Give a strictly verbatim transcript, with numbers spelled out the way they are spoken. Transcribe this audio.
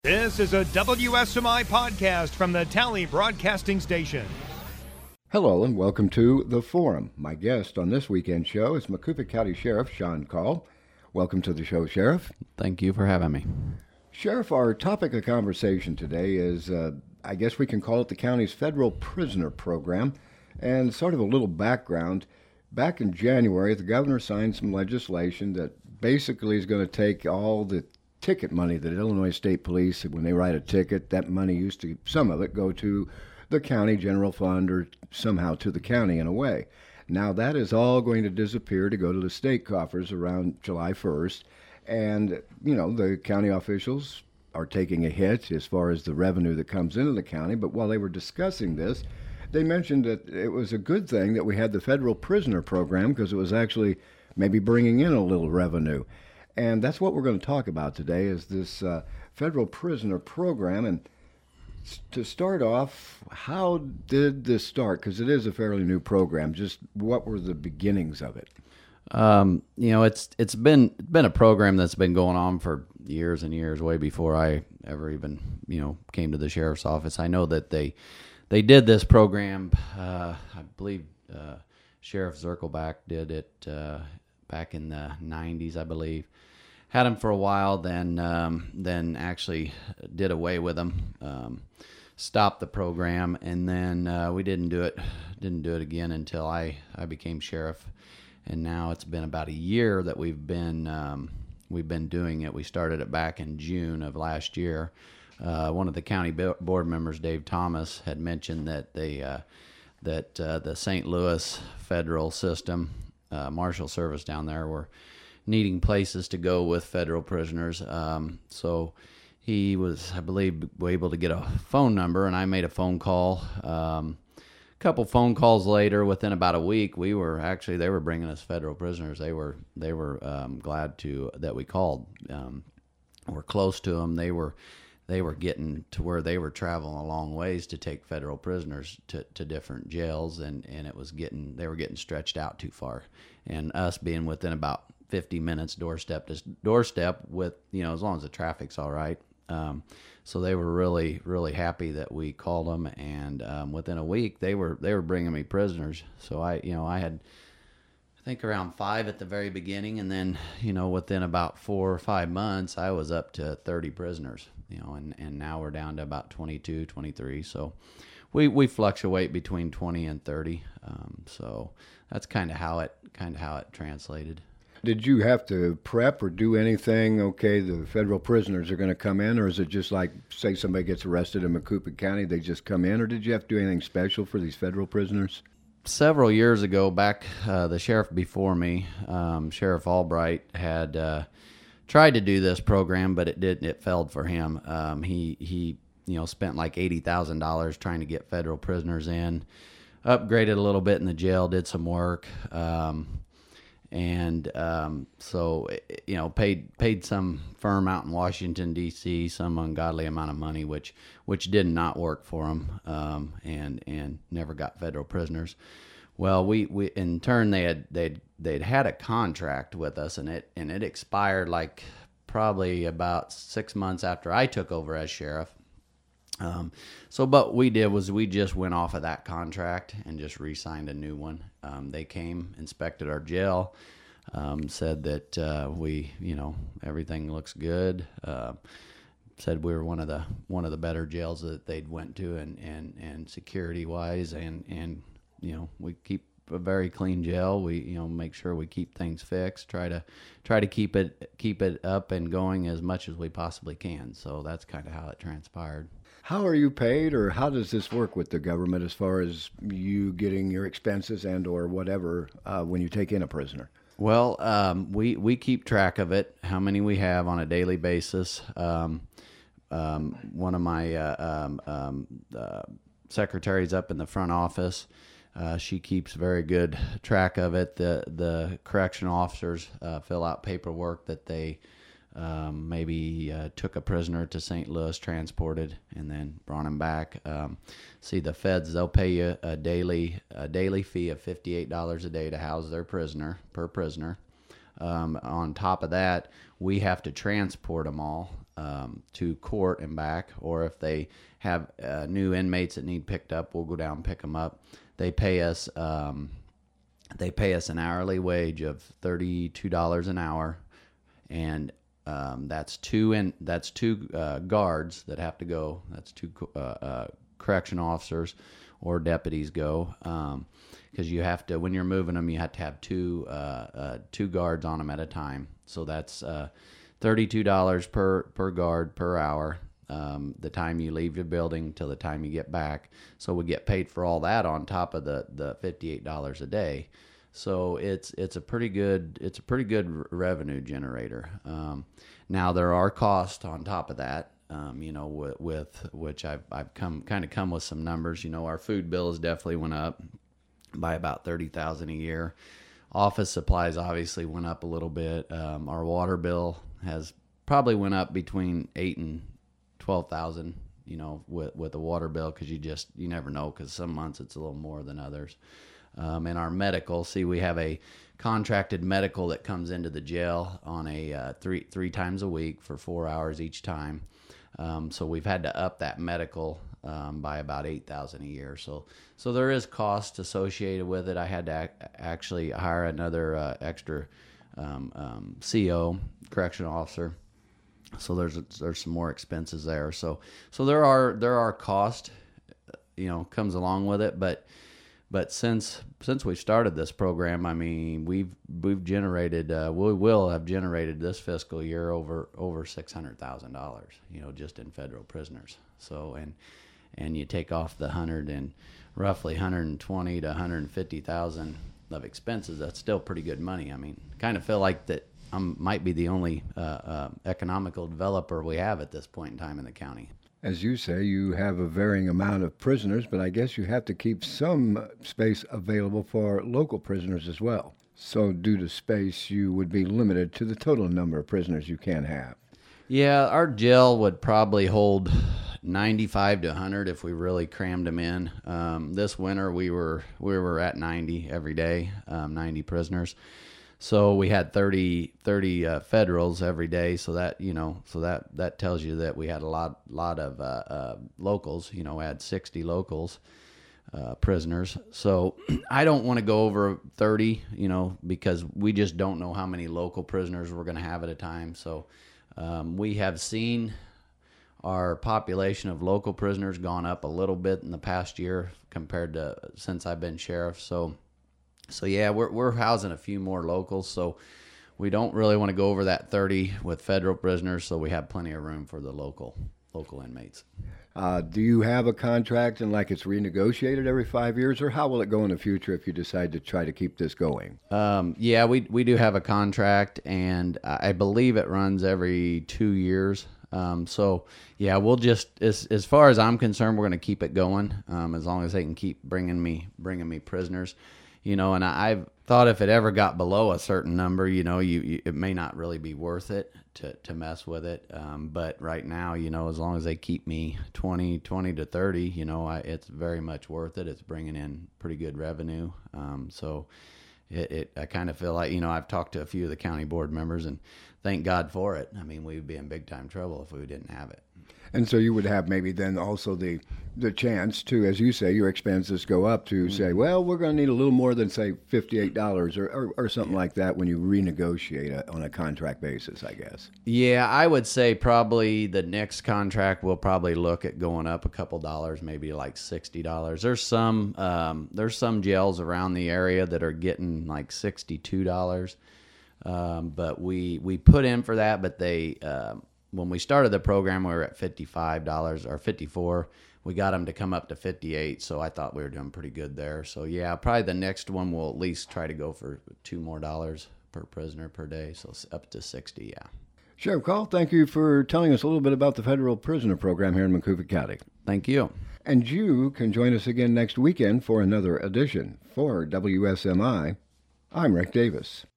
This is a W S M I podcast from the Tally Broadcasting Station. Hello and welcome to The Forum. My guest on this weekend show is Macoupin County Sheriff Sean Call. Welcome to the show, Sheriff. Thank you for having me. Sheriff, our topic of conversation today is, uh, I guess we can call it the county's federal prisoner program. And sort of a little background, back in January, the governor signed some legislation that basically is going to take all the ticket money that Illinois State Police, when they write a ticket, that money used to, some of it, go to the county general fund or somehow to the county in a way. Now that is all going to disappear to go to the state coffers around July first. And, you know, the county officials are taking a hit as far as the revenue that comes into the county. But while they were discussing this, they mentioned that it was a good thing that we had the federal prisoner program because it was actually maybe bringing in a little revenue. And that's what we're going to talk about today is this uh, federal prisoner program. And to start off, how did this start? Because it is a fairly new program. Just what were the beginnings of it? Um, you know, it's it's been been a program that's been going on for years and years, way before I ever even you know came to the sheriff's office. I know that they they did this program. Uh, I believe uh, Sheriff Zirkelbach did it uh, back in the nineties, I believe. Had them for a while, then um, then actually did away with them, um, stopped the program, and then uh, we didn't do it didn't do it again until I, I became sheriff, and now it's been about a year that we've been um, we've been doing it. We started it back in June of last year. Uh, one of the county board members, Dave Thomas, had mentioned that they uh, that uh, the Saint Louis federal system, uh, Marshal Service down there, were needing places to go with federal prisoners. Um, so he was, I believe, able to get a phone number, and I made a phone call. Um, a couple phone calls later, within about a week, we were actually, they were bringing us federal prisoners. They were they were um, glad to that we called. Um, we're close to them. They were they were getting to where they were traveling a long ways to take federal prisoners to, to different jails, and, and it was getting they were getting stretched out too far. And us being within about fifty minutes doorstep to doorstep with, you know, as long as the traffic's all right. Um, so they were really, really happy that we called them, and um, within a week they were they were bringing me prisoners. So I, you know, I had I think around five at the very beginning, and then, you know, within about four or five months I was up to thirty prisoners, you know, and, and now we're down to about twenty-two, twenty-three. So we we fluctuate between twenty and thirty. Um, so that's kind of how it kind of how it translated. Did you have to prep or do anything? Okay, the federal prisoners are going to come in, or is it just like, say somebody gets arrested in Macoupin County, they just come in, or did you have to do anything special for these federal prisoners? Several years ago, back uh, the sheriff before me, um, Sheriff Albright, had uh, tried to do this program, but it didn't. It failed for him. Um, he he, you know, spent like eighty thousand dollars trying to get federal prisoners in, upgraded a little bit in the jail, did some work. Um, And um, so, you know, paid paid some firm out in Washington, D C, some ungodly amount of money, which which did not work for them, um, and and never got federal prisoners. Well, we, we in turn they had they'd they'd had a contract with us, and it and it expired like probably about six months after I took over as sheriff. Um, so, but we did was we just went off of that contract and just re-signed a new one. Um, they came, inspected our jail, um, said that, uh, we, you know, everything looks good. Uh, said we were one of the, one of the better jails that they'd went to, and, and, and security wise, and, and, you know, we keep a very clean jail. We, you know, make sure we keep things fixed, try to, try to keep it, keep it up and going as much as we possibly can. So that's kind of how it transpired. How are you paid, or how does this work with the government as far as you getting your expenses and or whatever uh, when you take in a prisoner? Well, um, we, we keep track of it, how many we have on a daily basis. Um, um, one of my uh, um, um, uh, secretaries up in the front office, uh, she keeps very good track of it. The, the correctional officers uh, fill out paperwork that they Um, maybe uh, took a prisoner to Saint Louis, transported, and then brought him back. Um, see, the feds, they'll pay you a daily a daily fee of fifty-eight dollars a day to house their prisoner, per prisoner. Um, on top of that, we have to transport them all um, to court and back, or if they have uh, new inmates that need picked up, we'll go down and pick them up. They pay us um, they pay us an hourly wage of thirty-two dollars an hour, and um, that's two in that's two uh, guards that have to go. That's two uh, uh, correction officers or deputies go. Um, Because you have to, when you're moving them, you have to have two uh, uh, two guards on them at a time. So that's uh, thirty-two dollars per per guard per hour. Um, the time you leave your building till the time you get back. So we get paid for all that on top of the, the fifty-eight dollars a day. So it's it's a pretty good it's a pretty good r- revenue generator. Um, now there are costs on top of that. Um, you know, with, with which I've I've come kind of come with some numbers. You know, our food bills definitely went up by about thirty thousand a year. Office supplies obviously went up a little bit. Um, our water bill has probably went up between eight and twelve thousand. You know, with with the water bill, because you just you never know, because some months it's a little more than others. Um, and our medical, see, we have a contracted medical that comes into the jail on a uh, three three times a week for four hours each time. Um, so we've had to up that medical um, by about eight thousand a year. So so there is cost associated with it. I had to ac- actually hire another uh, extra um, um, C O, correctional officer. So there's there's some more expenses there. So so there are there are cost, you know, comes along with it. But but since since we started this program, I mean, we've we've generated uh, we will have generated this fiscal year over over six hundred thousand dollars, you know, just in federal prisoners. So and and you take off the hundred and roughly one hundred twenty to one hundred fifty thousand of expenses. That's still pretty good money. I mean, kind of feel like that I might be the only uh, uh, economical developer we have at this point in time in the county. As you say, you have a varying amount of prisoners, but I guess you have to keep some space available for local prisoners as well. So due to space, you would be limited to the total number of prisoners you can have. Yeah, our jail would probably hold ninety-five to one hundred if we really crammed them in. Um, this winter, we were we were at ninety every day, um, ninety prisoners. So we had thirty, thirty uh, federals every day. So that, you know, so that, that tells you that we had a lot, lot of uh, uh, locals. You know, we had sixty locals, uh, prisoners. So I don't want to go over thirty, you know, because we just don't know how many local prisoners we're going to have at a time. So um, we have seen our population of local prisoners gone up a little bit in the past year compared to since I've been sheriff. So. So yeah, we're we're housing a few more locals, so we don't really want to go over that thirty with federal prisoners, so we have plenty of room for the local local inmates. Uh, do you have a contract and like it's renegotiated every five years, or how will it go in the future if you decide to try to keep this going? Um, yeah, we we do have a contract, and I believe it runs every two years. Um, so yeah, we'll just as as far as I'm concerned, we're going to keep it going um, as long as they can keep bringing me bringing me prisoners. You know, and I, I've thought if it ever got below a certain number, you know, you, you it may not really be worth it to, to mess with it. Um, but right now, you know, as long as they keep me twenty, twenty to thirty, you know, I, it's very much worth it. It's bringing in pretty good revenue. Um, so it, it I kind of feel like, you know, I've talked to a few of the county board members, and thank God for it. I mean, we'd be in big time trouble if we didn't have it. And so you would have maybe then also the the chance to, as you say, your expenses go up to mm-hmm. say, well, we're going to need a little more than, say, fifty-eight dollars or, or, or something yeah. like that when you renegotiate a, on a contract basis, I guess. Yeah, I would say probably the next contract we'll probably look at going up a couple dollars, maybe like sixty dollars. There's some um, there's some jails around the area that are getting like sixty-two dollars. Um, but we, we put in for that, but they... Uh, when we started the program, we were at fifty-five dollars or fifty-four dollars. We got them to come up to fifty-eight dollars, so I thought we were doing pretty good there. So, yeah, probably the next one we'll at least try to go for two more dollars per prisoner per day, so up to sixty, yeah. Sheriff Call, thank you for telling us a little bit about the federal prisoner program here in Macoupik County. Thank you. And you can join us again next weekend for another edition. For W S M I, I'm Rick Davis.